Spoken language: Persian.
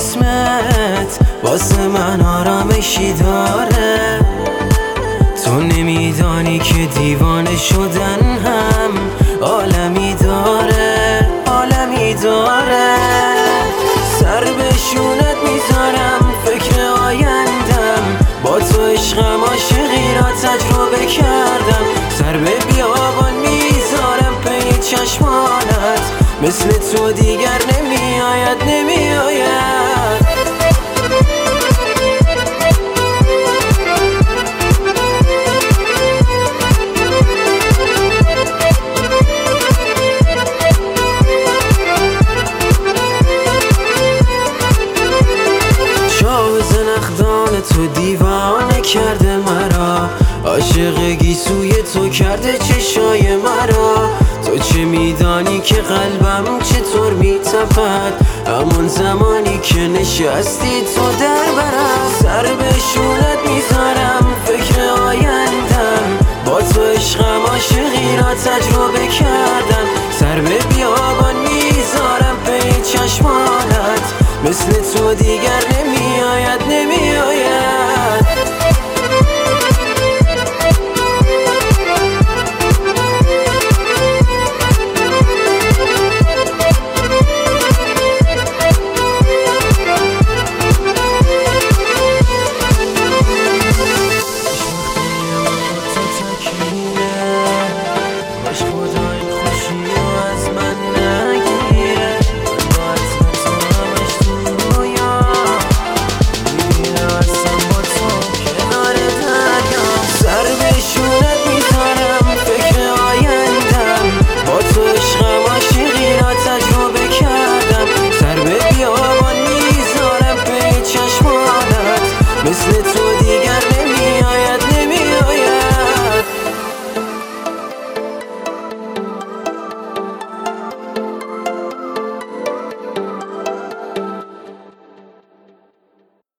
اسمت واسه من آرامشی داره. تو نمیدانی که دیوانه شدن هم عالمی داره، عالمی داره. سر به شونت میذارم فکر آیندم، با تو عشقم عاشقی را تجربه کردم. سر به بیابان میذارم پی چشمانت، مثل تو دیگر نمیآید، نمیآید. زنخدان تو دیوانه کرده مرا، عاشق گیسوی تو کرده چشای مرا. تو چه میدانی که قلبم چطور میتپد همون زمانی که نشستی تو در برم. سر به شونت میذارم فکر آیندم، با تو عشقم عاشقی را تجربه کردم. سر به بیابان میذارم پی چشمانت، مثل تو دیگر نمیآید، نمیآید.